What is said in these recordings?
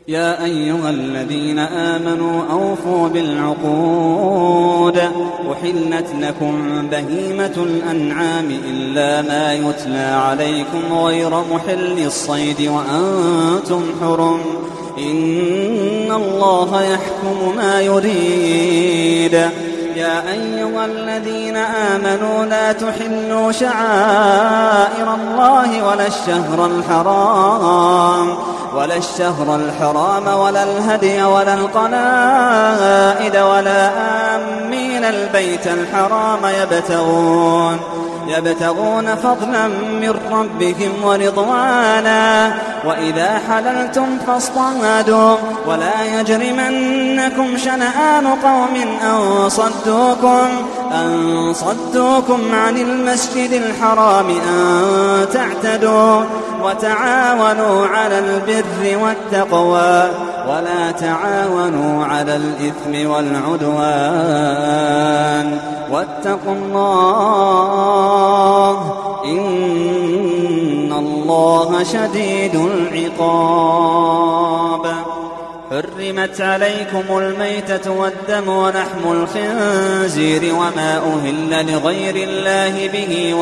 يا أيها الذين آمنوا أوفوا بالعقود أحلت لكم بهيمة الأنعام إلا ما يتلى عليكم غير محل الصيد وأنتم حرم إن الله يحكم ما يريد. يا أيها الذين آمنوا لا تحلوا شعائر الله ولا الشهر الحرام ولا الهدي ولا القلائد ولا آمين البيت الحرام يبتغون فضلا من ربهم ورضوانا وإذا حللتم فاصطادوا ولا يجرمنكم شنآن قوم أن صدوكم عن المسجد الحرام أن تعتدوا وتعاونوا على البر والتقوى ولا تعاونوا على الإثم والعدوان واتقوا الله إن الله شديد العقاب. حرمت عليكم الميتة والدم ولحم الخنزير وما أهل لغير الله به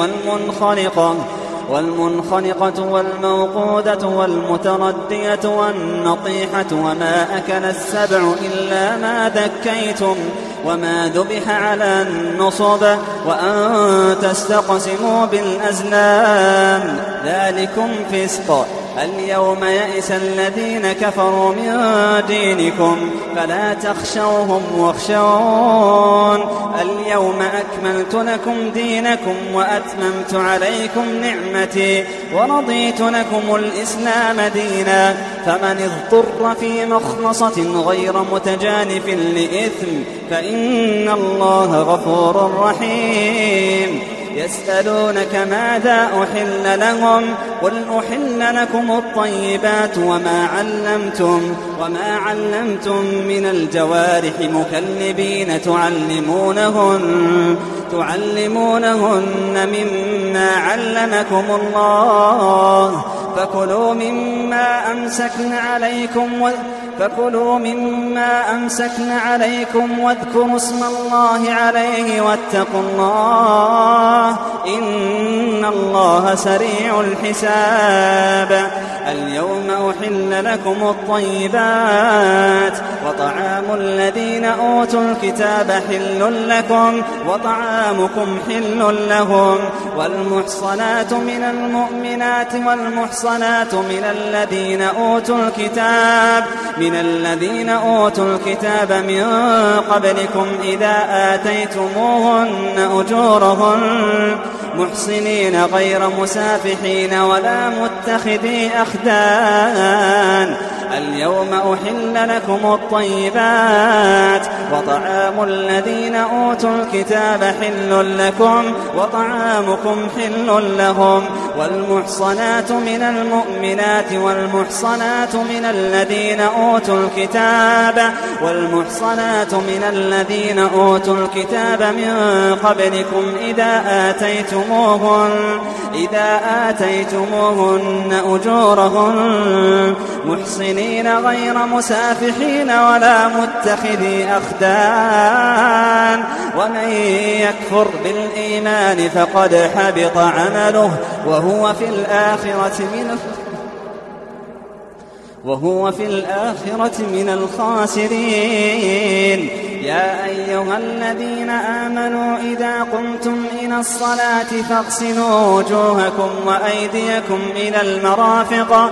والمنخنقة والموقودة والمتردية والنطيحة وما أكل السبع إلا ما ذكيتم وما ذبح على النصب وأن تستقسموا بالأزلام ذلكم فسق. اليوم يئس الذين كفروا من دينكم فلا تخشوهم واخشون اليوم أكملت لكم دينكم وأتممت عليكم نعمتي ورضيت لكم الإسلام دينا فمن اضطر في مخمصة غير متجانف لإثم فإن الله غفور رحيم. يسألونك ماذا أحل لهم قل أحل لكم الطيبات وما علمتم من الجوارح مكلبين تعلمونهن مما علمكم الله فكلوا مما أمسكن عليكم واذكروا اسم الله عليه واتقوا الله إن الله سريع الحساب. اليوم أحل لكم الطيبات وطعام الذين أوتوا الكتاب حل لكم وطعامكم حل لهم والمحصنات من المؤمنات والمحصنات من الذين أوتوا الكتاب من قبلكم إذا آتيتموهن أجورهن محصنين غير مسافحين ولا متخذي أخدان. اليوم أحل لكم الطيبات وطعام الذين أوتوا الكتاب حل لكم وطعامكم حل لهم والمحصنات من المؤمنات والمحصنات من الذين أوتوا الكتاب من قبلكم إذا آتيتموهن أجورهن محصنين غير مسافحين ولا متخذي أخدان ومن يكفر بالإيمان فقد حبط عمله وهو في الآخرة من الخاسرين. يا أيها الذين آمنوا إذا قمتم إلى الصلاة فاغسلوا وجوهكم وأيديكم إلى المرافق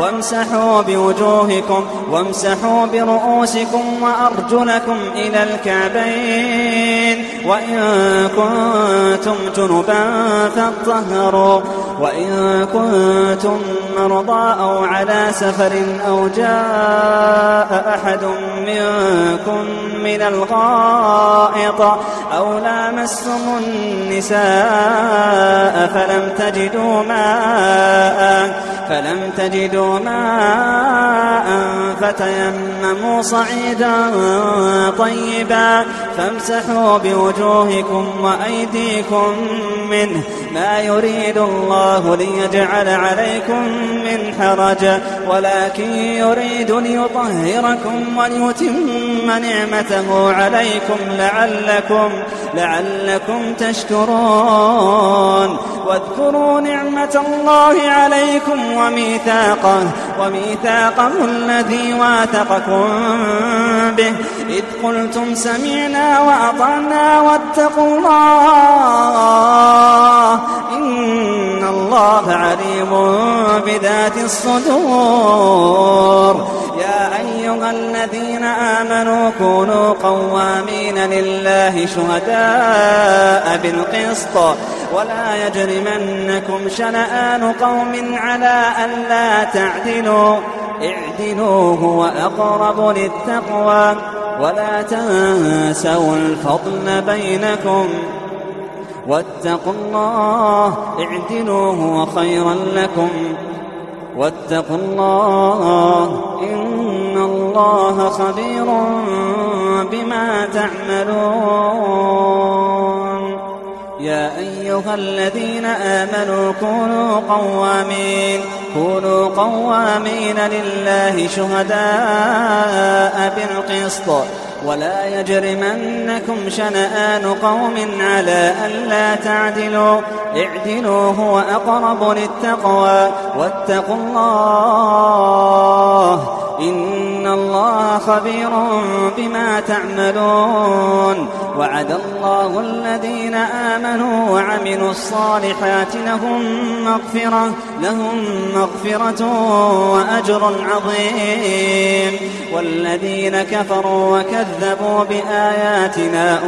وامسحوا برؤوسكم وأرجلكم إلى الكعبين وإن كنتم جنبا فاطهروا وإن كنتم مرضى أو على سفر أو جاء أحد منكم من الغائط أو لامستم النساء فلم تجدوا ماء فلم تجدوا ماء فتيمموا صعيدا طيبا فامسحوا بوجوهكم وأيديكم منه ما يريد الله ليجعل عليكم من حرج ولكن يريد ليطهركم وليتم نعمته عليكم لعلكم تشكرون. واذكروا نعمة الله عليكم وميثاقه الذي واثقكم به إذ قلتم سمعنا وأطعنا واتقوا الله إن الله عليم بذات الصدور. يا أيها الذين آمنوا كونوا قوامين لله شهداء بالقسط ولا يجرمنكم شنآن قوم على ألا تعدلوا اعدلوا هو أقرب للتقوى ولا تنسوا الفضل بينكم واتقوا الله اعدلوا هو خيرا لكم واتقوا الله إن الله خبير بما تعملون. يا أيها الذين آمنوا كونوا قوامين لله شهداء بالقسط ولا يجرمنكم شنآن قوم على ألا تعدلوا اعدلوا هو أقرب للتقوى واتقوا الله إن الله خبير بما تعملون. وعد الله الذين آمنوا وعملوا الصالحات لهم مغفرة وأجر عظيم. والذين كفروا وكذبوا بآياتنا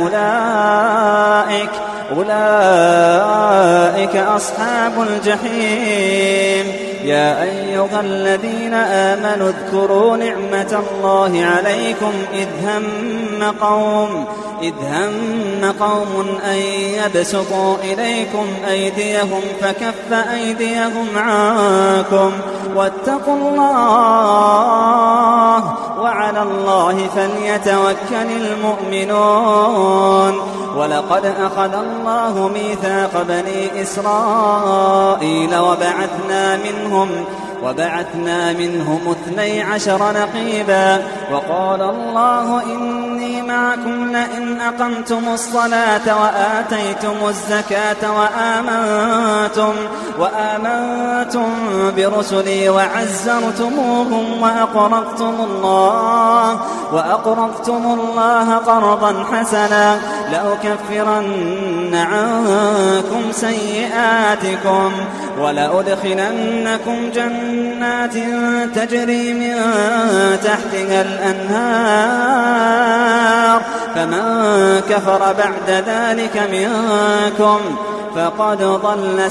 أولئك أصحاب الجحيم. يا أيها الذين آمنوا اذكروا نعمة الله عليكم إذ هم قوم أن يبسطوا إليكم أيديهم فكف أيديهم عنكم واتقوا الله وعلى الله فليتوكل المؤمنون. ولقد أخذ الله ميثاق بني إسرائيل وبعثنا منهم 12 نقيبا وقال الله إني معكم لئن أقمتم الصلاة وآتيتم الزكاة وآمنتم برسلي وعزرتموهم وأقرضتم الله قرضا حسنا لأكفرن عنكم سيئاتكم ولأدخلنكم جنات تجري من تحتها الأنهار فمن كفر بعد ذلك منكم فقد ضل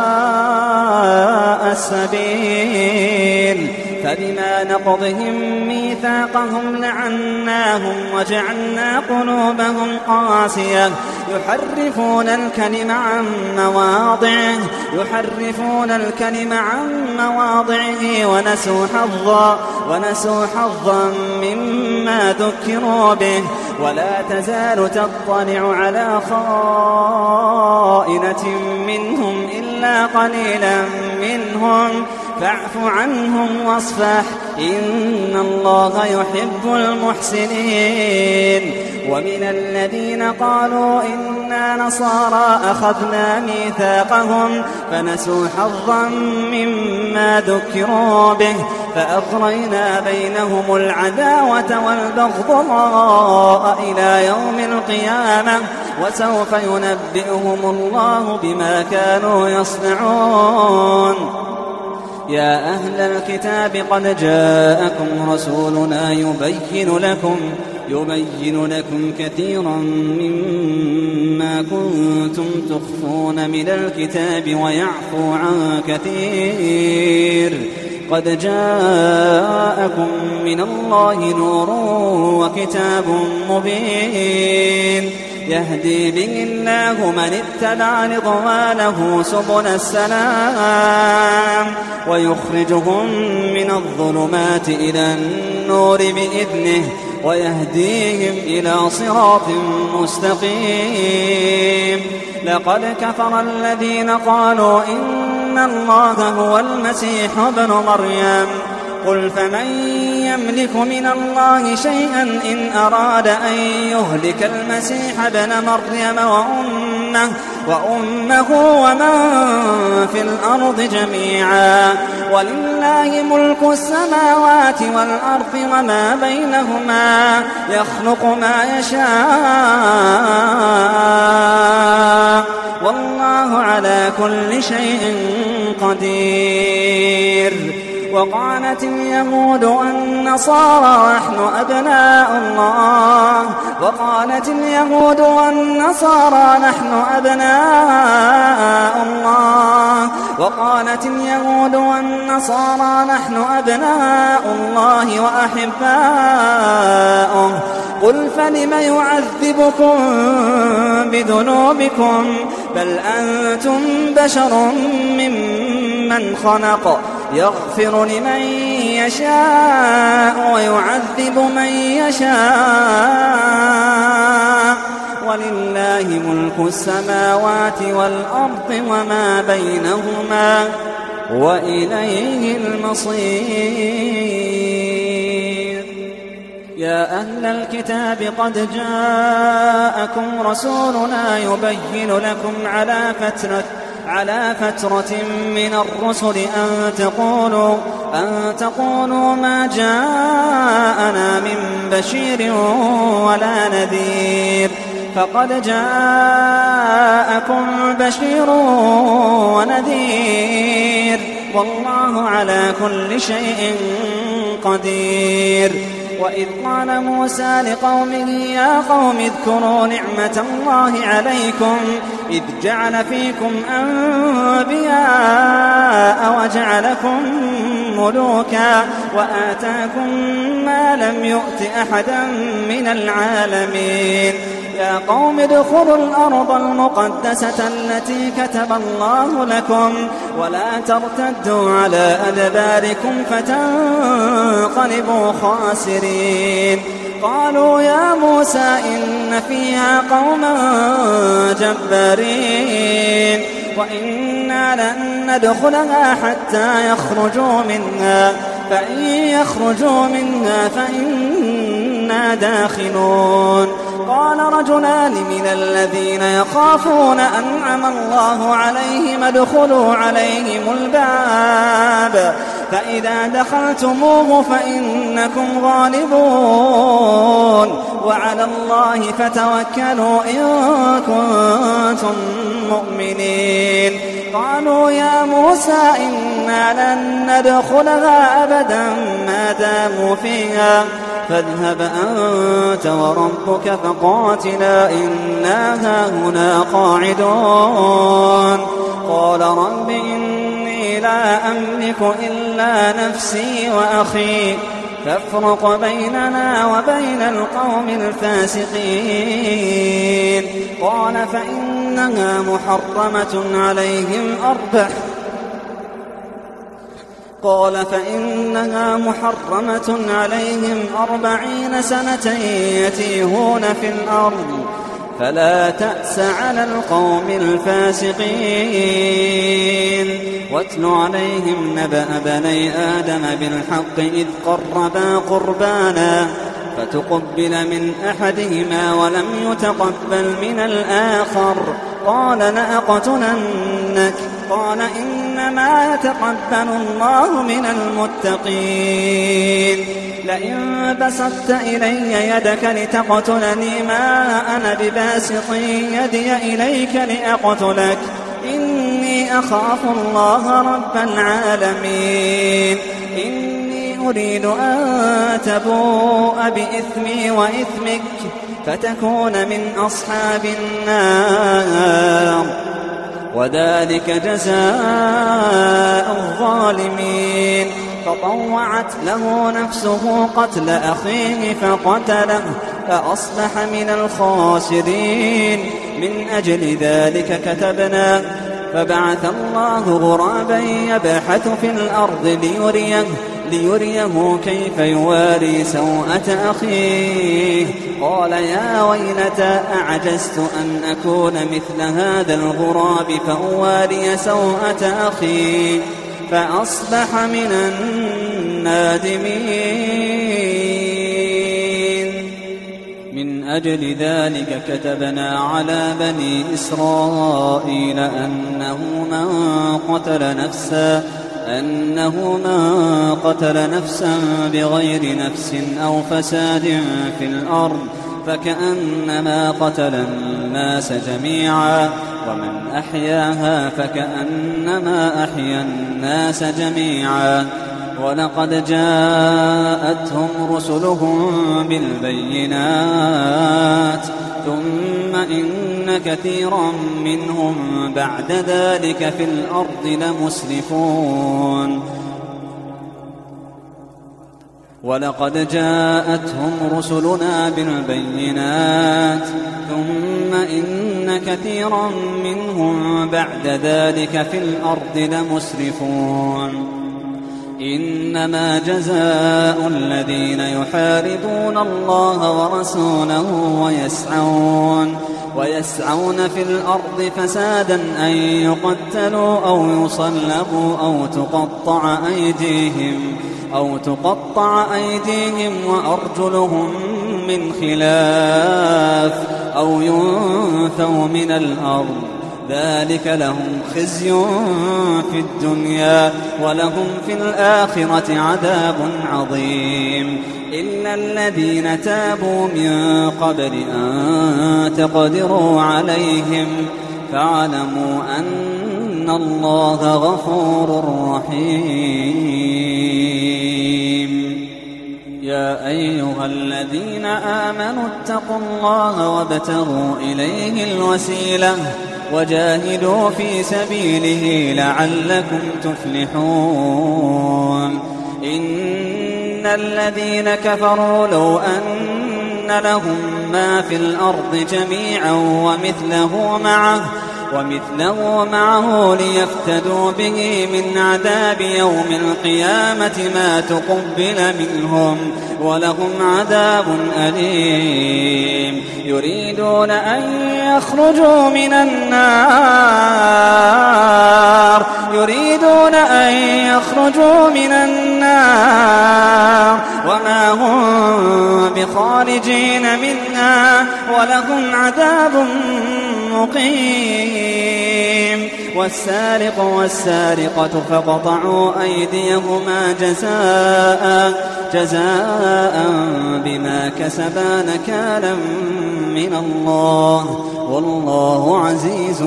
سواء السبيل. فبما نقضهم ميثاقهم لعناهم وجعلنا قلوبهم قاسية يحرفون الكلم عن مواضعه ونسوا حظا مما ذكروا به. ولا تزال تطلع على خائنة منهم إلا قليلا منهم فاعف عنهم واصفح إن الله يحب المحسنين. ومن الذين قالوا إنا نصارى أخذنا ميثاقهم فنسوا حظا مما ذكروا به فأغرينا بينهم العداوة والبغضاء إلى يوم القيامة وسوف ينبئهم الله بما كانوا يصنعون. يا أهل الكتاب قد جاءكم رسولنا يبين لكم كثيرا مما كنتم تخفون من الكتاب ويعفو عن كثير قد جاءكم من الله نور وكتاب مبين يهدي به الله من اتبع رضوانه سبل السلام ويخرجهم من الظلمات إلى النور بإذنه ويهديهم إلى صراط مستقيم لقد كفر الذين قالوا إن الله هو المسيح ابن مريم قل فمن يملك من الله شيئا إن أراد أن يهلك المسيح ابن مريم وأمه ومن في الأرض جميعا ولله ملك السماوات والأرض وما بينهما يخلق ما يشاء والله على كل شيء قدير وقالت اليهود والنصارى نحن أبناء الله وأحباؤه قل فلم يعذبكم بذنوبكم بل أنتم بشر ممن خلق يغفر لمن يشاء ويعذب من يشاء ولله ملك السماوات والأرض وما بينهما وإليه المصير يا أهل الكتاب قد جاءكم رسولنا يبين لكم على فترة من الرسل أن تقولوا ما جاءنا من بشير ولا نذير فقد جاءكم بشير ونذير والله على كل شيء قدير وإذ قال موسى لقومه يا قوم اذكروا نعمة الله عليكم إذ جعل فيكم أنبياء وجعلكم ملوكا وآتاكم ما لم يؤت أحدا من العالمين يا قوم ادخلوا الأرض المقدسة التي كتب الله لكم ولا ترتدوا على أدباركم فتنقلبوا خاسرين قالوا يا موسى إن فيها قوما جبارين وإنا لن ندخلها حتى يخرجوا منها فإن يخرجوا منها فإنا داخلون قال رجلان من الذين يخافون أنعم الله عليهم ادخلوا عليهم الباب فإذا دخلتموه فإنكم غالبون وعلى الله فتوكلوا إن كنتم مؤمنين قالوا يا موسى إنا لن ندخلها أبدا ما داموا فيها فاذهب أنت وربك فقاتلا إنا هاهنا قاعدون قال رب إني لا أملك إلا نفسي وأخي فافرق بيننا وبين القوم الفاسقين قال فإنها محرمة عليهم 40 سنة يتيهون في الأرض فلا تأس على القوم الفاسقين واتل عليهم نبأ بني آدم بالحق إذ قربا قربانا فتقبل من أحدهما ولم يتقبل من الآخر قال لأقتلنك قال إنما يتقبل الله من المتقين لئن بسطت إلي يدك لتقتلني ما أنا بباسط يدي إليك لأقتلك إني أخاف الله رب العالمين إني أريد أن تبوء بإثمي وإثمك فتكون من أصحاب النار وذلك جزاء الظالمين فطوعت له نفسه قتل أخيه فقتله فأصبح من الخاسرين. من أجل ذلك كتبنا فبعث الله غرابا يبحث في الأرض ليريه كيف يواري سوءة أخيه. قال يا ويلتى أعجزت أن أكون مثل هذا الغراب فأواري سوءة أخي فأصبح من النادمين. من أجل ذلك كتبنا على بني إسرائيل أنه من قتل نفسا بغير نفس أو فساد في الأرض فكأنما قتل الناس جميعا ومن أحياها فكأنما أحيا الناس جميعا. ولقد جاءتهم رسلهم بالبينات ثم إن كثيرا منهم بعد ذلك في الأرض لمسرفون. ولقد جاءتهم رسلنا بالبينات ثم إن كثيرا منهم بعد ذلك في الأرض لمسرفون. إنما جزاء الذين يحاربون الله ورسوله ويسعون في الأرض فسادا أن يقتلوا أو يصلبوا أو تقطع أيديهم وأرجلهم من خلاف أو ينفوا من الأرض. ذلك لهم خزي في الدنيا ولهم في الآخرة عذاب عظيم. إلا الذين تابوا من قبل أن تقدروا عليهم فاعلموا أن الله غفور رحيم. يا أيها الذين آمنوا اتقوا الله وابتغوا إليه الوسيلة وجاهدوا في سبيله لعلكم تفلحون. إن الذين كفروا لو أن لهم ما في الأرض جميعا ومثله معه ليفتدوا به من عذاب يوم القيامة ما تقبل منهم ولهم عذاب أليم. يريدون أن يخرجوا من النار وما هم بخارجين منها ولهم عذاب مقيم. والسارق والسارقة فاقطعوا أيديهما جزاء بما كسبا نكالا من الله والله عزيز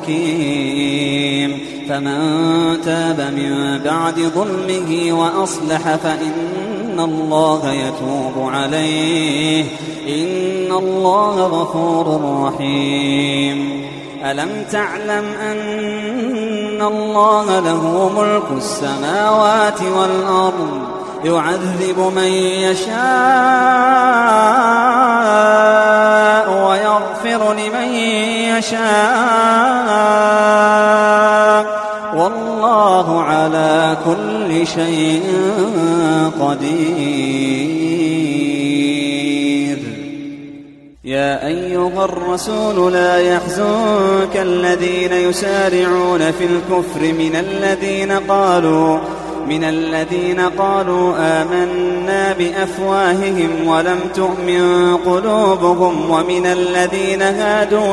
حكيم. فمن تاب من بعد ظلمه وأصلح فإن الله يتوب عليه إن الله غفور رحيم. ألم تعلم أن الله له ملك السماوات والأرض يعذب من يشاء ويغفر لمن يشاء والله على كل شيء قدير. يا أيها الرسول لا يحزنك الذين يسارعون في الكفر من الذين قالوا آمنا بأفواههم ولم تؤمن قلوبهم ومن الذين هادوا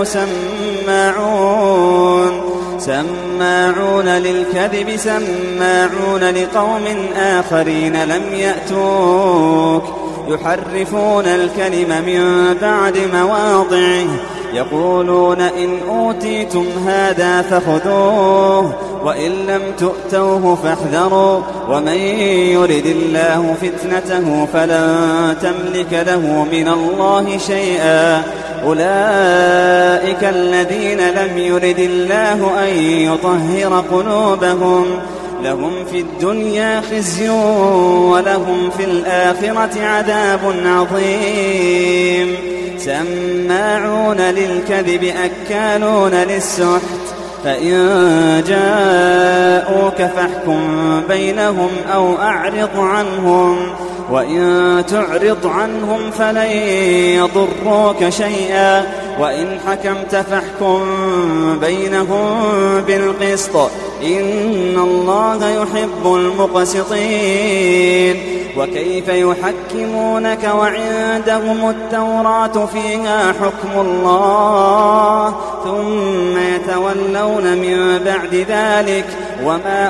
سماعون للكذب سماعون لقوم آخرين لم يأتوك يحرفون الكلم من بعد مواضعه يقولون إن أوتيتم هذا فخذوه وإن لم تؤتوه فاحذروا ومن يرد الله فتنته فلن تملك له من الله شيئا. أولئك الذين لم يرد الله أن يطهر قلوبهم لهم في الدنيا خزي ولهم في الآخرة عذاب عظيم سماعون للكذب أكالون للسحت فإن جاءوك فاحكم بينهم أو أعرض عنهم وإن تعرض عنهم فلن يضروك شيئا وإن حكمت فاحكم بينهم بالقسط إن الله يحب المقسطين وكيف يحكمونك وعندهم التوراة فيها حكم الله ثم يتولون من بعد ذلك وما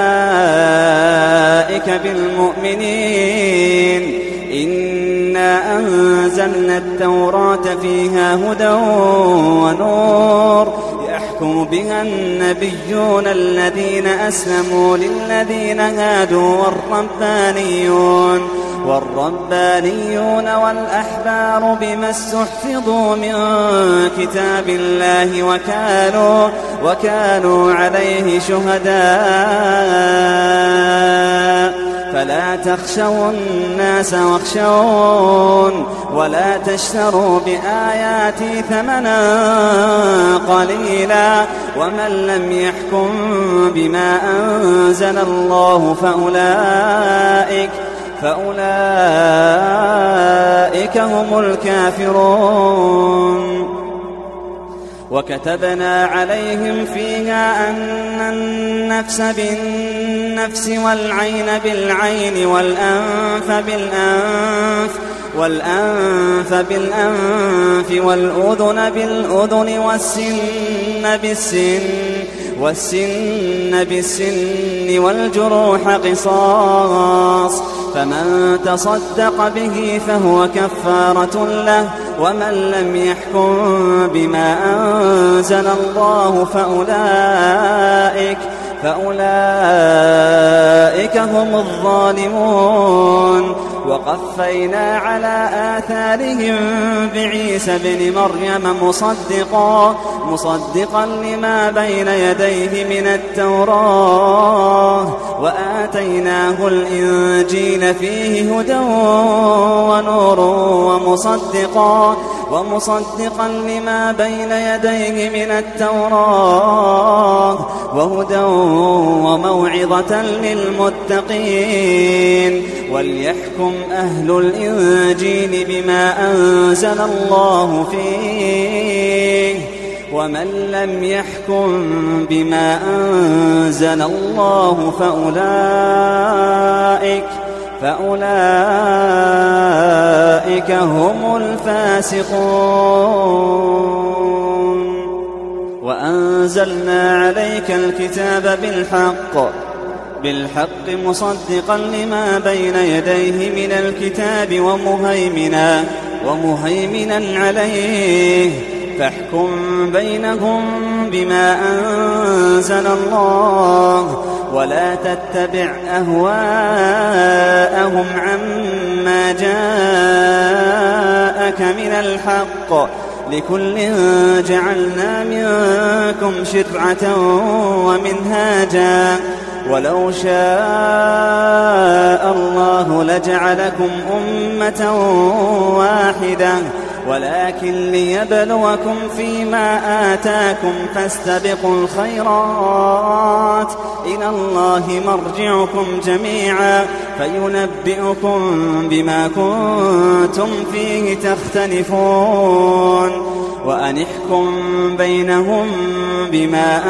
أولئك بالمؤمنين إنا أنزلنا التوراة فيها هدى ونور يحكم بها النبيون الذين أسلموا للذين هادوا والربانيون والأحبار بما استحفظوا من كتاب الله وكانوا عليه شهداء فلا تخشوا الناس واخشون ولا تشتروا بآياتي ثمنا قليلا ومن لم يحكم بما أنزل الله فأولئك هم الكافرون وكتبنا عليهم فيها أن النفس بالنفس والعين بالعين والأنف بالأنف والأذن بالأذن والسن بالسن والجروح قصاص فمن تصدق به فهو كفارة له ومن لم يحكم بما أنزل الله فأولئك هم الظالمون وقفينا على آثارهم بعيسى بن مريم مصدقا لما بين يديه من التوراة وآتيناه الإنجيل فيه هدى ونور ومصدقا لما بين يديه من التوراة وهدى وموعظة للمتقين وليحكم أهل الإنجيل بما أنزل الله فيه ومن لم يحكم بما أنزل الله فأولئك هم الفاسقون وأنزلنا عليك الكتاب بالحق مصدقا لما بين يديه من الكتاب ومهيمنا عليه فاحكم بينهم بما أنزل الله ولا تتبع أهواءهم عما جاءك من الحق لكل جعلنا منكم شرعة ومنهاجا ولو شاء الله لجعلكم أمة واحدة ولكن ليبلوكم فيما آتاكم فاستبقوا الخيرات إلى الله مرجعكم جميعا فينبئكم بما كنتم فيه تختلفون وأنحكم بينهم بما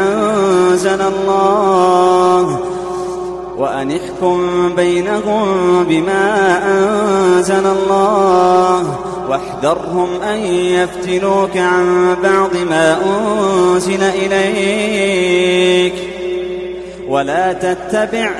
أنزل الله واحذرهم أن يفتنوك عن بعض ما أنزل إليك ولا تتبع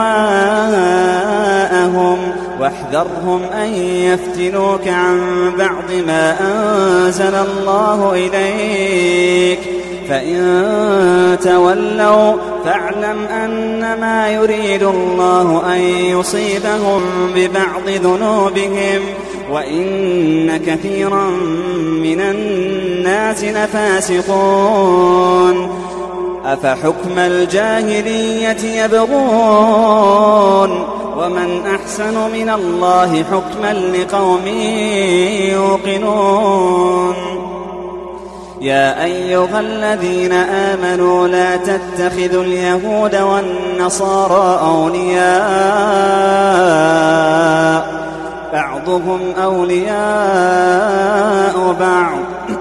أهواءهم واحذرهم أن يفتنوك عن بعض ما أنزل الله إليك فإن تولوا فاعلم أنما يريد الله أن يصيبهم ببعض ذنوبهم وإن كثيرا من الناس لفاسقون أفحكم الجاهلية يبغون ومن أحسن من الله حكما لقوم يوقنون يا أيها الذين آمنوا لا تتخذوا اليهود والنصارى أولياء بعضهم أولياء بعض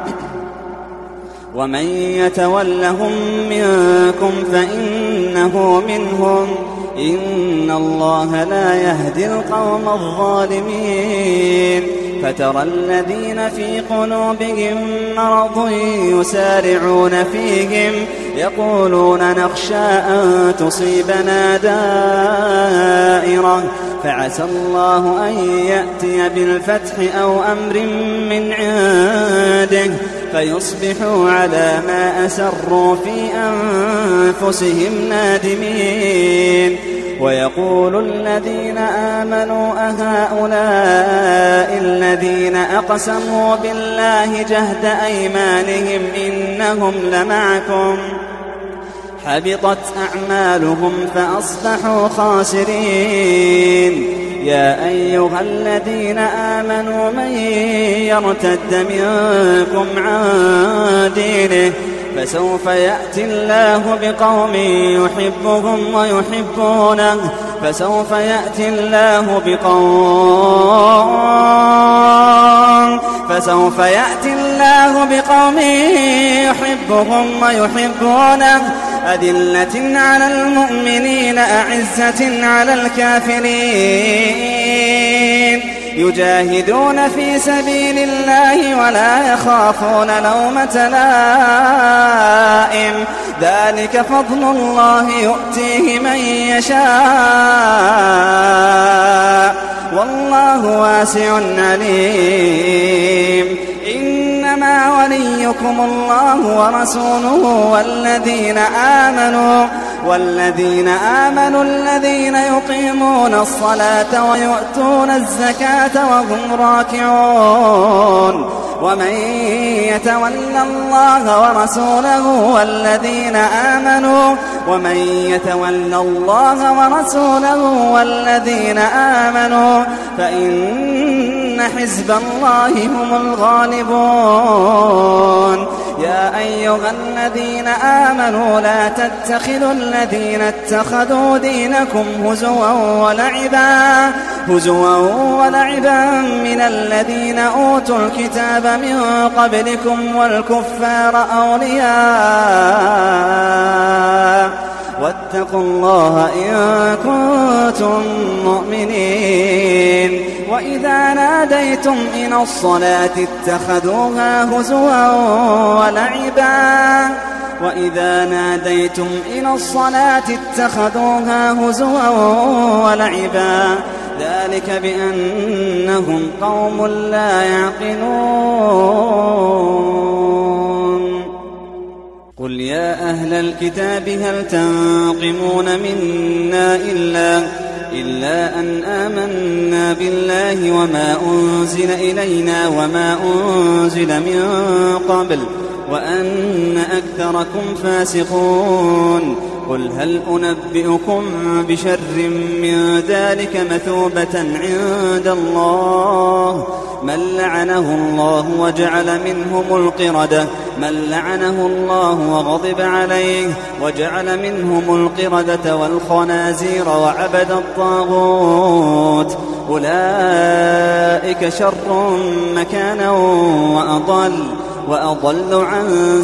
ومن يتولهم منكم فإنه منهم إن الله لا يهدي القوم الظالمين فترى الذين في قلوبهم مرض يسارعون فيهم يقولون نخشى أن تصيبنا دائرة فعسى الله أن يأتي بالفتح أو أمر من عنده فيصبحوا على ما أسروا في أنفسهم نادمين ويقول الذين آمنوا أهؤلاء الذين أقسموا بالله جهد أيمانهم إنهم لمعكم حبطت أعمالهم فأصبحوا خاسرين يا أيها الذين آمنوا من يرتد منكم عن دينه فسوف يأتي الله بقوم يحبهم ويحبونه فسوف يأتي الله بقوم يحبهم ويحبونه أذلة على المؤمنين أعزة على الكافرين يجاهدون في سبيل الله ولا يخافون لومة لائم ذلك فضل الله يؤتيه من يشاء والله واسع عليم إنما وليكم الله ورسوله والذين آمنوا الذين يقيمون الصلاة ويؤتون الزكاة وهم راكعون ومن يتول الله ورسوله والذين آمنوا فإن حزب الله هم الغالبون يا أيها الذين آمنوا لا تتخذوا الذين اتخذوا دينكم هزوا ولعبا من الذين أوتوا الكتاب من قبلكم والكفار أولياء واتقوا الله إن كنتم مؤمنين وإذا ناديتم إلى الصلاة اتخذوها هزوا ولعبا ذلك بأنهم قوم لا يعقلون قل يا أهل الكتاب هل تنقمون منا إلا أن آمنا بالله وما أنزل إلينا وما أنزل من قبل وأن أكثركم فاسقون قل هل أنبئكم بشر من ذلك مثوبة عند الله من لعنه الله وغضب عليه وجعل منهم القردة والخنازير وعبد الطاغوت أولئك شر مكانا وأضل عن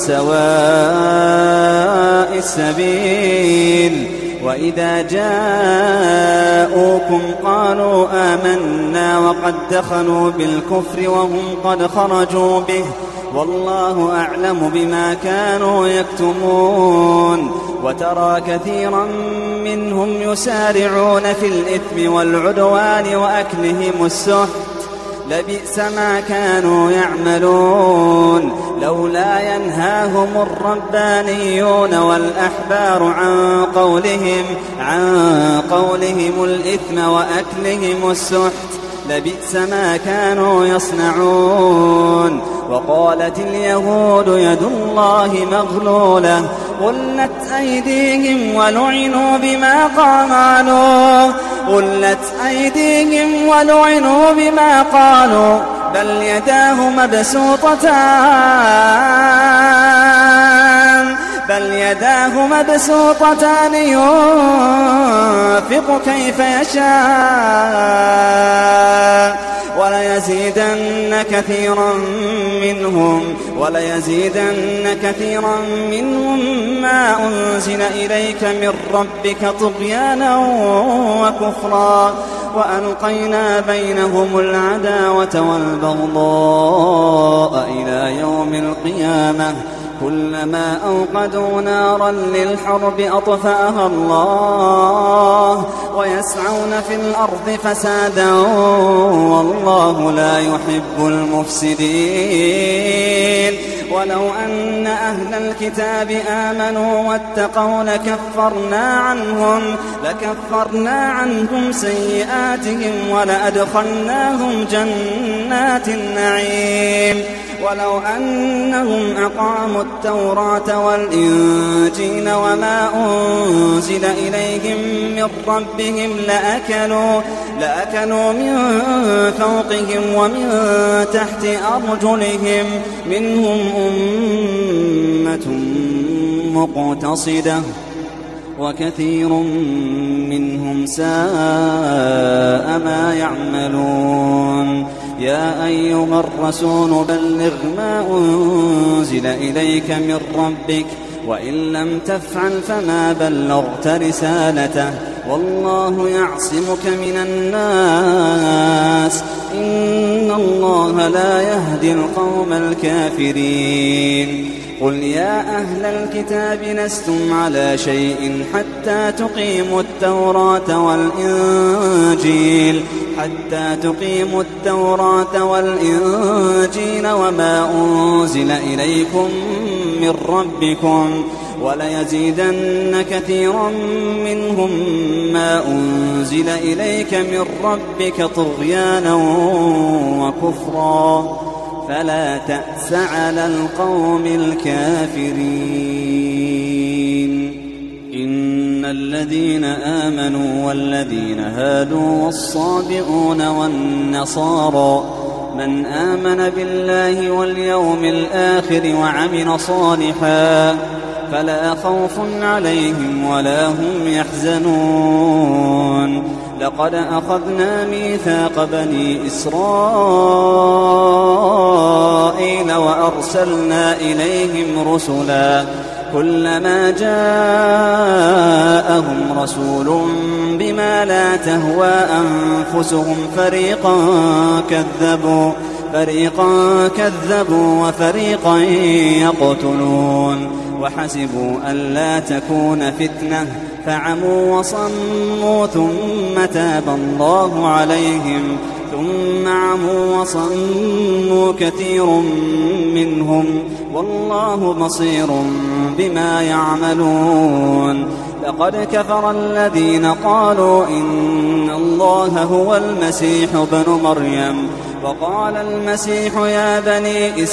سواء السبيل وإذا جاءوكم قالوا آمنا وقد دخلوا بالكفر وهم قد خرجوا به والله أعلم بما كانوا يكتمون وترى كثيرا منهم يسارعون في الإثم والعدوان وأكلهم السحت لبئس ما كانوا يعملون لولا ينهاهم الربانيون والأحبار عن قولهم الإثم وأكلهم السحت لبئس ما كانوا يصنعون وقالت اليهود يد الله مغلولة غلت أيديهم ولعنوا بما قالوا بل يداه مبسوطتان ينفق كيف يشاء وليزيدن كثيرا منهم ما أنزل إليك من ربك طغيانا وكفرا وألقينا بينهم العداوة والبغضاء إلى يوم القيامة كلما أوقدوا نارا للحرب أطفأها الله ويسعون في الأرض فسادا والله لا يحب المفسدين ولو أن أهل الكتاب آمنوا واتقوا لكفرنا عنهم سيئاتهم ولأدخلناهم جنات النعيم ولو أنهم أقاموا التوراة والإنجيل وما أنزل إليهم من ربهم لأكلوا من فوقهم ومن تحت أرجلهم منهم أمة مقتصدة وكثير منهم ساء ما يعملون يا أيها الرسول بلغ ما أنزل إليك من ربك وإن لم تفعل فما بلغت رسالته والله يعصمك من الناس إن الله لا يهدي القوم الكافرين قل يا أهل الكتاب لستم على شيء حتى تقيموا التوراة والإنجيل وما أنزل إليكم من ربكم وليزيدن كثيرا منهم ما أنزل إليك من ربك طغيانا وكفرا فلا تأس على القوم الكافرين إن الذين آمنوا والذين هادوا والصابئون والنصارى من آمن بالله واليوم الآخر وعمل صالحا فلا خوف عليهم ولا هم يحزنون لقد أخذنا ميثاق بني إسرائيل وأرسلنا إليهم رسلا كلما جاءهم رسول بما لا تهوى أنفسهم فريقا كذبوا وفريقا يقتلون وحسبوا ألا تكون فتنة فعموا وصموا ثم تاب الله عليهم ثم عموا وصموا كثير منهم والله بصير بما يعملون لقد كفر الذين قالوا إن الله هو المسيح ابن مريم وقال المسيح يا بني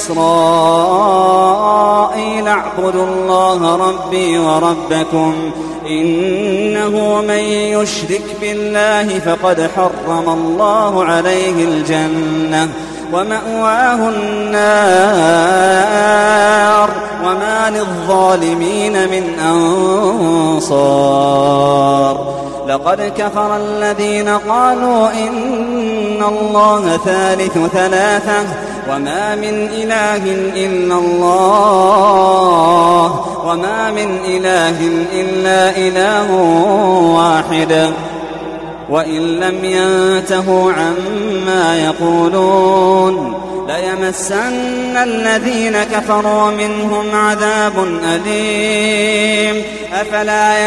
إسرائيل اعبدوا الله ربي وربكم إنه من يشرك بالله فقد حرم الله عليه الجنة ومأواه النار وما للظالمين من أنصار لقد كفر الذين قالوا إن الله ثالث ثلاثة وما من إله إلا إله واحد وإن لم ينتهوا عما يقولون ليمسن الذين كفروا منهم عذاب أليم أفلا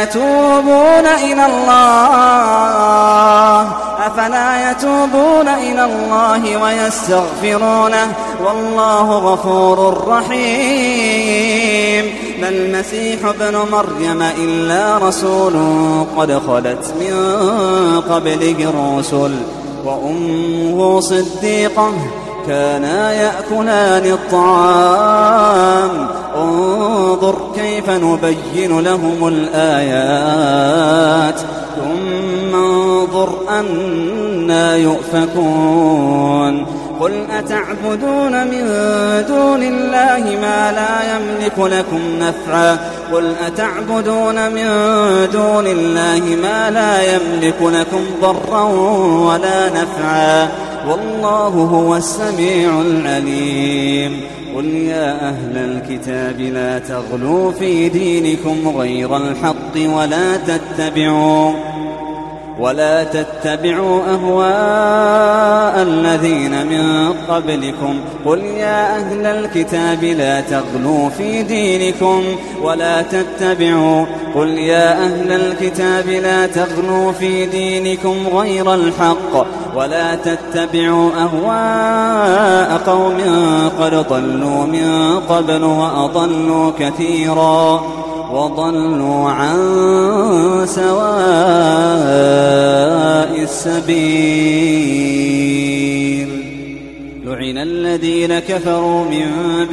يتوبون إلى الله ويستغفرونه والله غفور رحيم ما المسيح ابن مريم إلا رسول قد خلت من قبله الرسل وأمه صديقة كانا يأكلان الطعام انظر كيف نبين لهم الآيات ثم انظر أنى يؤفكون قل أتعبدون من دون الله ما لا يملك لكم نفعا قل أتعبدون من دون الله ما لا يملك لكم ضرا ولا نفعا والله هو السميع العليم قل يا أهل الكتاب لا تغلوا في دينكم غير الحق ولا تتبعوا أهواء الذين من قبلكم قل يا أهل الكتاب لا تغلوا في دينكم قل يا أهل الكتاب لا تغلوا في دينكم غير الحق ولا تتبعوا أهواء قوم قد ضلوا من قبل وأضلوا كثيرا وضلوا عن سواء السبيل لعن الذين كفروا من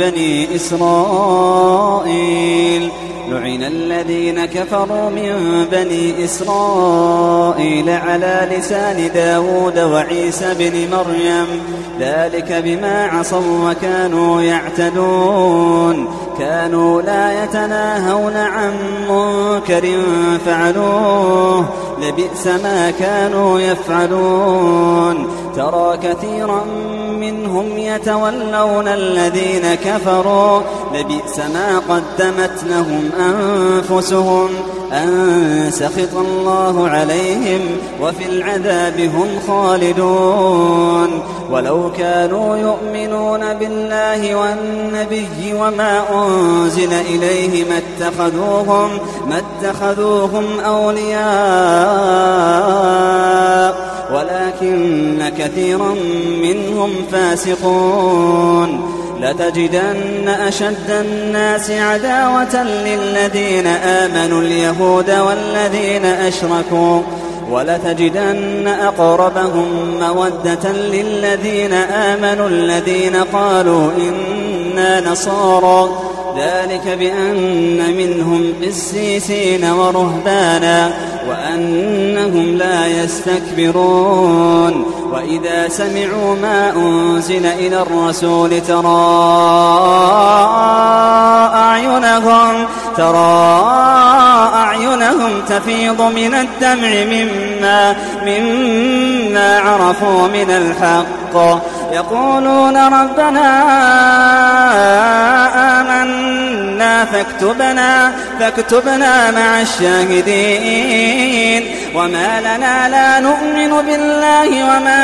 بني إسرائيل على لسان داود وعيسى بن مريم ذلك بما عصوا وكانوا يعتدون كانوا لا يتناهون عن منكر فعلوه لبئس ما كانوا يفعلون ترى كثيرا منهم يتولون الذين كفروا لبئس ما قدمت لهم أنفسهم أن سخط الله عليهم وفي العذاب هم خالدون ولو كانوا يؤمنون بالله والنبي وما أنزل إليه ما اتخذوهم أولياء ولكن كثيرا منهم فاسقون لتجدن أشد الناس عداوة للذين آمنوا اليهود والذين أشركوا ولتجدن أقربهم مودة للذين آمنوا الذين قالوا إنا نصارى ذلك بأن منهم قسيسين ورهبانا وأنهم لا يستكبرون وإذا سمعوا ما أنزل إلى الرسول ترى أعينهم تفيض من الدمع مما عرفوا من الحق يقولون ربنا آمنا فاكتبنا مع الشاهدين وما لنا لا نؤمن بالله وما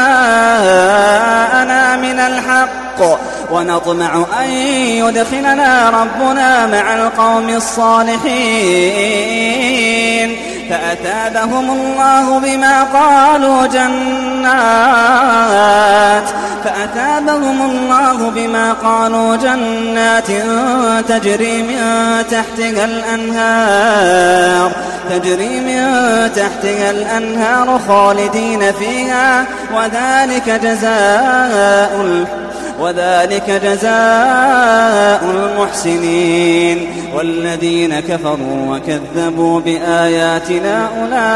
جاءنا من الحق ونطمع أن يدخلنا ربنا مع القوم الصالحين فأثابهم الله بما قالوا جنات تجري من تحتها الأنهار خالدين فيها وذلك جزاء المحسنين والذين كفروا وكذبوا بآياتنا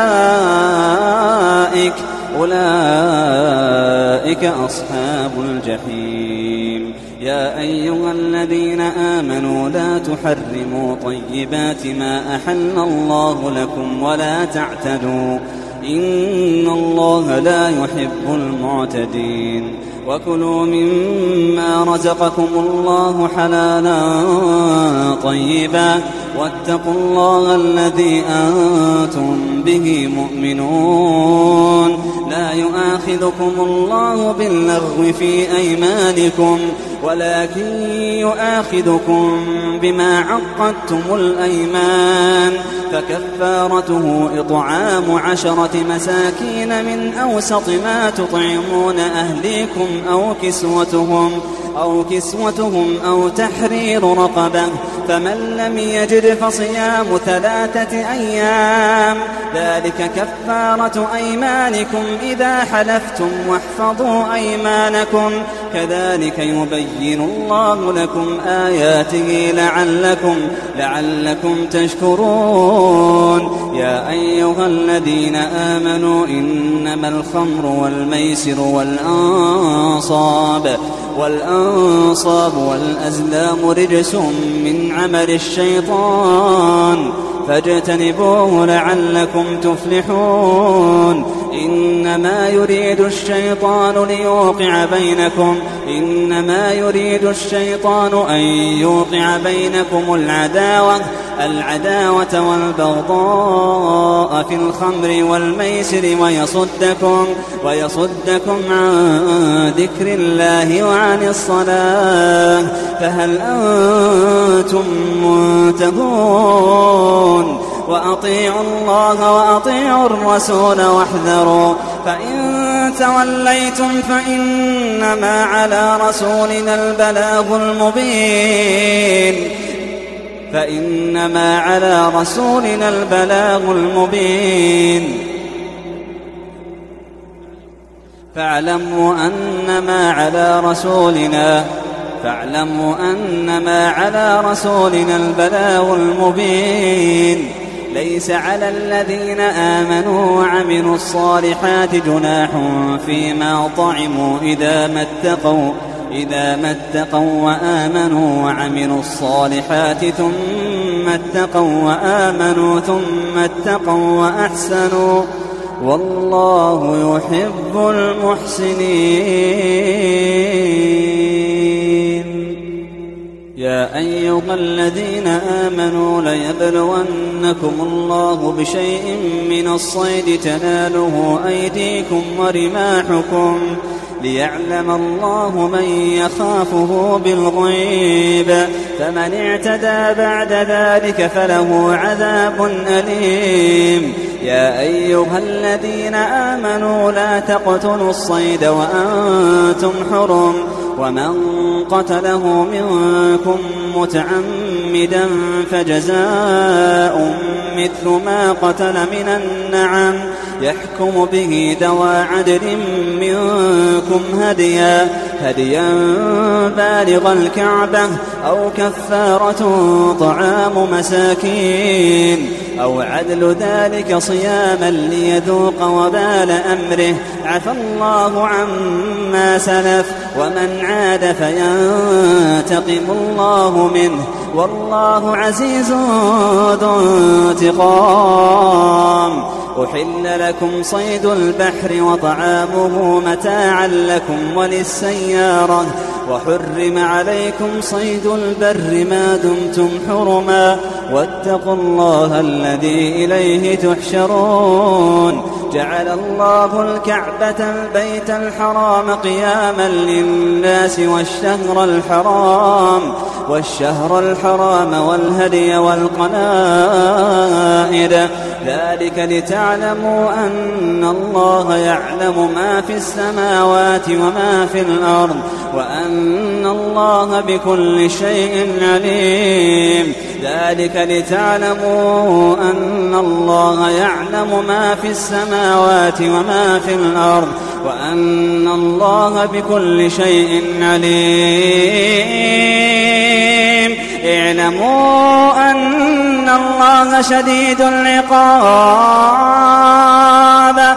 أولئك أصحاب الجحيم يا أيها الذين آمنوا لا تحرموا طيبات ما أحل الله لكم ولا تعتدوا إن الله لا يحب المعتدين وكلوا مما رزقكم الله حلالا طيبا واتقوا الله الذي أنتم به مؤمنون لا يؤاخذكم الله باللغو في أيمانكم ولكن يؤاخذكم بما عقدتم الأيمان فكفارته إطعام 10 مساكين من أوسط ما تطعمون أهليكم أو كسوتهم أو تحرير رقبة فمن لم يجد فصيام 3 أيام ذلك كفارة أيمانكم إذا حلفتم واحفظوا أيمانكم كذلك يبين الله لكم آياته لعلكم تشكرون. يا أيها الذين آمنوا إنما الخمر والميسر والأنصاب والأزلام رجس من عمل الشيطان فاجتنبوه لعلكم تفلحون. إنما يريد الشيطان أن يوقع بينكم العداوة والبغضاء في الخمر والميسر ويصدكم عن ذكر الله وعن الصلاة فهل أنتم منتهون؟ وأطيعوا الله وأطيعوا الرسول واحذروا فإن توليتم فإنما على رسولنا البلاغ المبين فاعلموا أنما على رسولنا البلاغ المبين. ليس على الذين آمنوا وعملوا الصالحات جناح فيما طعموا إذا ما اتقوا وآمنوا وعملوا الصالحات ثم اتقوا وأحسنوا والله يحب المحسنين. يا أيها الذين آمنوا ليبلونكم الله بشيء من الصيد تناله أيديكم ورماحكم ليعلم الله من يخافه بالغيب فمن اعتدى بعد ذلك فله عذاب أليم. يا أيها الذين آمنوا لا تقتلوا الصيد وأنتم حرم ومن قتله منكم متعمدا فجزاء مثل ما قتل من النعم يحكم به ذوى عدل منكم هديا بالغ الكعبة أو كفارة طعام مساكين أو عدل ذلك صياما ليذوق وبال أمره عفى الله عما سلف ومن عاد فينتقم الله منه والله عزيز ذو انتقام. أحل لكم صيد البحر وطعامه متاعا لكم وللسيارة وحرم عليكم صيد البر ما دمتم حرما واتقوا الله الذي إليه تحشرون. جعل الله الكعبة البيت الحرام قياما للناس والشهر الحرام والهدي والقلائد ذلك لتعلموا أن الله يعلم ما في السماوات وما في الأرض وأن الله بكل شيء عليم. ذلك لتعلموا أن الله يعلم ما في السماوات وما في الأرض وأن الله بكل شيء عليم. اعلموا أن الله شديد العقاب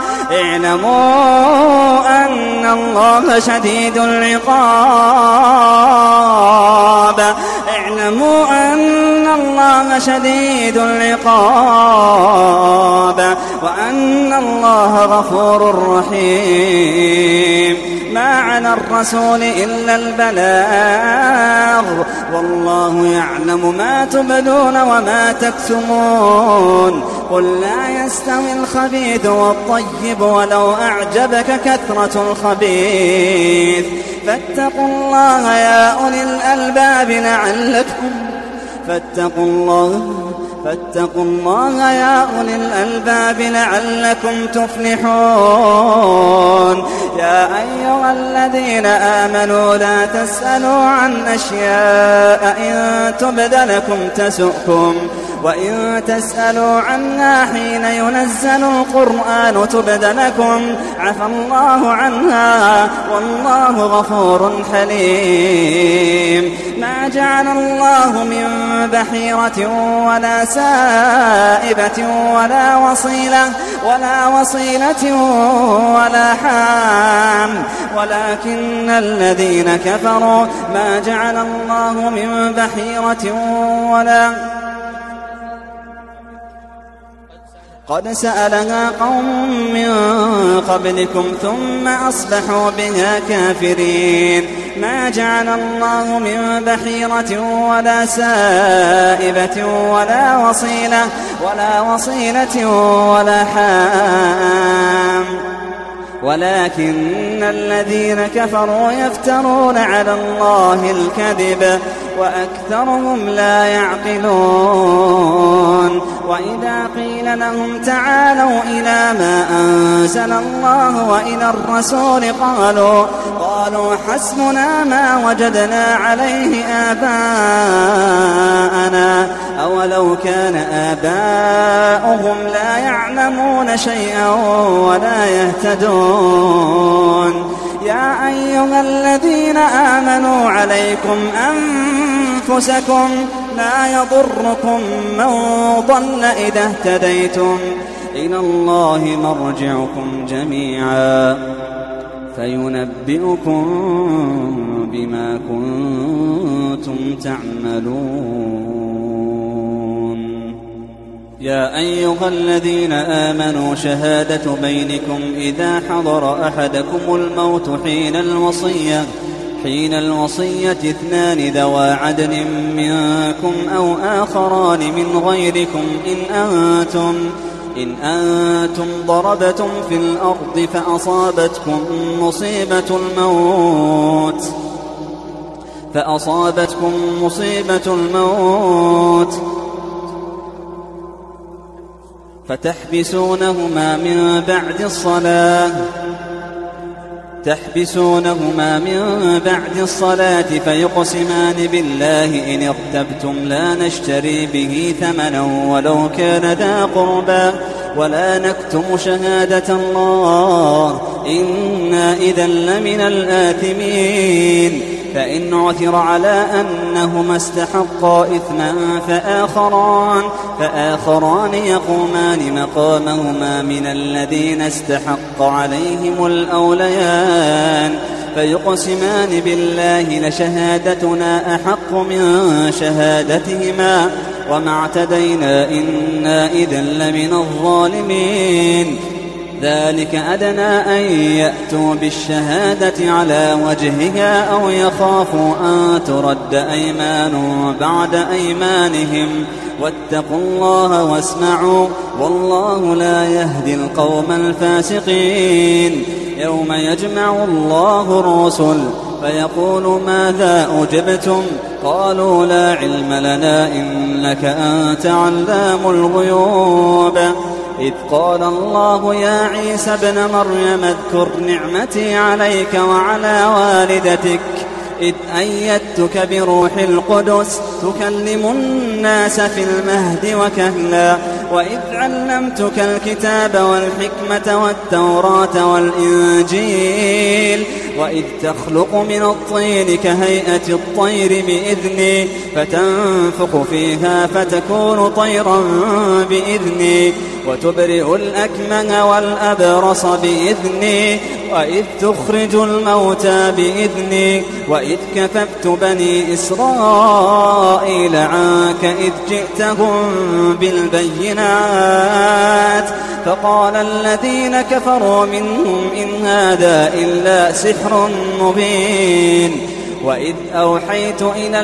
وأن الله غفور رحيم. ما على الرسول إلا البلاغ والله يعلم ما تبدون وما تكتمون. قل لا يستوي الخبيث والطيب ولو أعجبك كثرة الخبيث فاتقوا الله يا أولي الألباب فاتقوا الله يا أولي الألباب لعلكم تفلحون. يا أيها الذين آمنوا لا تسألوا عن أشياء إن تبد لكم تسؤكم، وإن تسألوا عنها حين ينزل القرآن تبد لكم عفى الله عنها والله غفور حليم. ما جعل الله من بحيرة ولا سائبة ولا وصيلة ولا حام، ولكن الذين كفروا ما جعل الله من بحيرة ولا قد سألها قوم من قبلكم ثم أصبحوا بها كافرين. ما جعل الله من بحيرة ولا سائبة ولا وصيلة ولا حام، ولكن الذين كفروا يفترون على الله الكذب وأكثرهم لا يعقلون. وإذا قيل لهم تعالوا إلى ما أنزل الله وإلى الرسول قالوا حسبنا ما وجدنا عليه آباءنا أولو كان آباؤهم لا يعلمون شيئا ولا يهتدون. يا أيها الذين آمنوا عليكم أنفسكم لا يضركم من ضل إذا اهتديتم إلى الله مرجعكم جميعا فينبئكم بما كنتم تعملون. يا أيها الذين آمنوا شهادة بينكم إذا حضر أحدكم الموت حين الوصية 2 ذوى عدل منكم أو آخران من غيركم إن أنتم ضربتم في الأرض فأصابتكم مصيبة الموت فتحبسونهما من بعد الصلاة فيقسمان بالله إن ارتبتم لا نشتري به ثمنا ولو كان ذا قربى ولا نكتم شهادة الله إنا إذا لمن الآثمين. فإن عثر على أنهما استحقا إثما فآخران يقومان مقامهما من الذين استحق عليهم الأوليان فيقسمان بالله لشهادتنا أحق من شهادتهما وما اعتدينا إنا إذا لمن الظالمين. ذلك أدنى أن يأتوا بالشهادة على وجهها أو يخافوا أن ترد أيمان بعد أيمانهم واتقوا الله واسمعوا والله لا يهدي القوم الفاسقين. يوم يجمع الله الرسل فيقول ماذا أجبتم قالوا لا علم لنا إنك أنت علام الغيوب. إذ قال الله يا عيسى ابن مريم اذكر نعمتي عليك وعلى والدتك إذ أيدتك بروح القدس تكلم الناس في المهد وكهلا وإذ علمتك الكتاب والحكمة والتوراة والإنجيل وإذ تخلق من الطين كهيئة الطير بإذني فتنفخ فيها فتكون طيرا بإذني وتبرئ الأكمه والأبرص بإذني وإذ تخرج الموتى بإذني وإذ كففت بني إسرائيل عنك إذ جئتهم بالبينات فقال الذين كفروا منهم إن هذا إلا سحر مبين. وإذ أوحيت إلى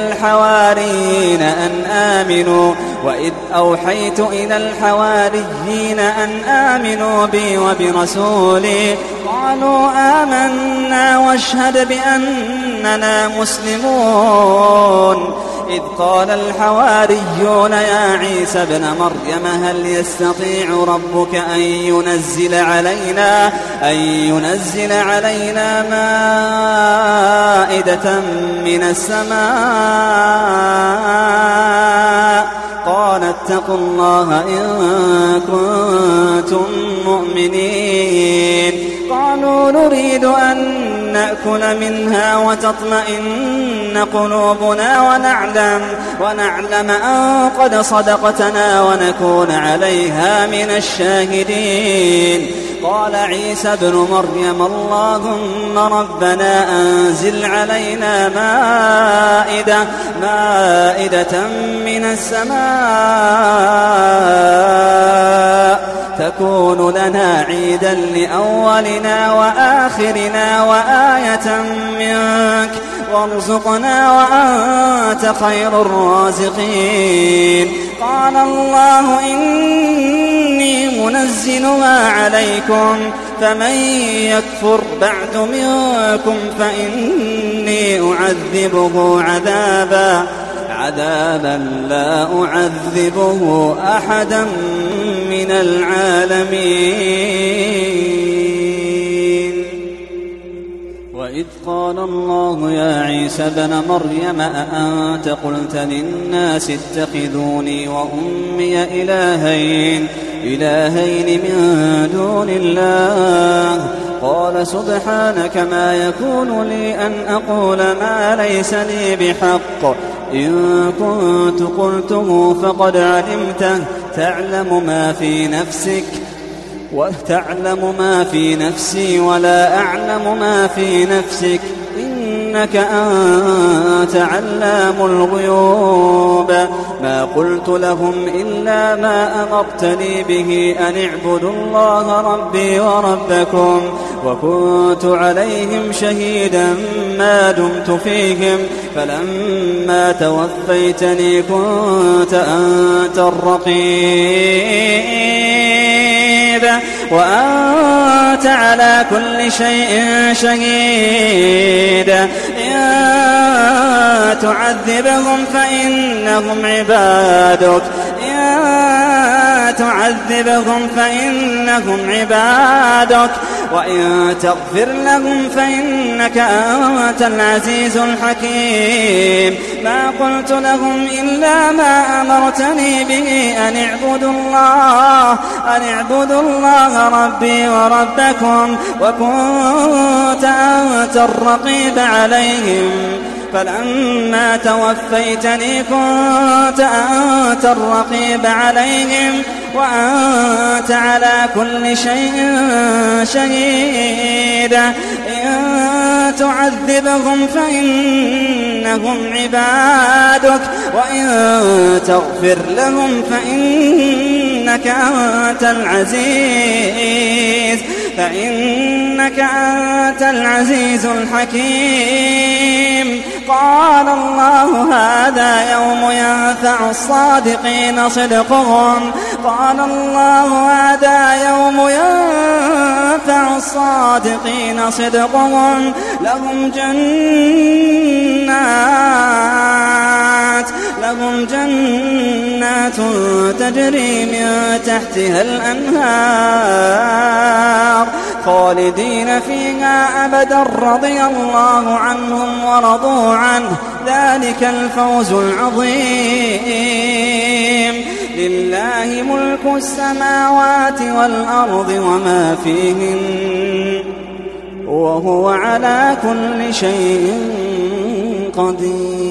الحواريين أن آمنوا بي وبرسولي قالوا آمنا واشهد بأننا مسلمون. إذ قال الحواريون يا عيسى ابن مريم هل يستطيع ربك أن ينزل علينا مائدة من السماء قال اتقوا الله إن كنتم مؤمنين قالوا نريد أن نأكل منها وتطمئن قلوبنا ونعلم أن قد صدقتنا ونكون عليها من الشاهدين قال عيسى ابن مريم اللهم ربنا أنزل علينا مائدة من السماء تكون لنا عيدا لأولنا وآخرنا وآية منك وارزقنا وأنت خير الرازقين قال الله إني منزلها عليكم فمن يكفر بعد منكم فإني أعذبه عذابا لا أعذبه أحدا من العالمين وإذ قال الله يا عيسى ابن مريم أأنت قلت للناس اتخذوني وأمي إلهين من دون الله قال سبحانك ما يكون لي أن أقول ما ليس لي بحق إن كنت قلته فقد علمته تعلم ما في نفسي ولا أعلم ما في نفسك إنك أنت علام الغيوب ما قلت لهم إلا ما أمرتني به أن اعبدوا الله ربي وربكم وكنت عليهم شهيدا ما دمت فيهم فلما توفيتني كنت أنت الرقيب وأنت على كل شيء شهيد إن تعذبهم فإنهم عبادك وإن تغفر لهم فإنك أنت العزيز الحكيم ما قلت لهم إلا ما أمرتني به أن اعبدوا الله ربي وربكم وكنت أنت الرقيب عليهم فلما توفيتني كنت أنت الرقيب عليهم وأنت على كل شيء شهيد إن تعذبهم فإنهم عبادك وإن تغفر لهم فإنك أنت العزيز الحكيم قال الله هذا يوم ينفع الصادقين صدقهم لهم جنات تجري من تحتها الأنهار خالدين فيها أبدا رضي الله عنهم ورضوا عنه ذلك الفوز العظيم لله ملك السماوات والأرض وما فيهن وهو على كل شيء قدير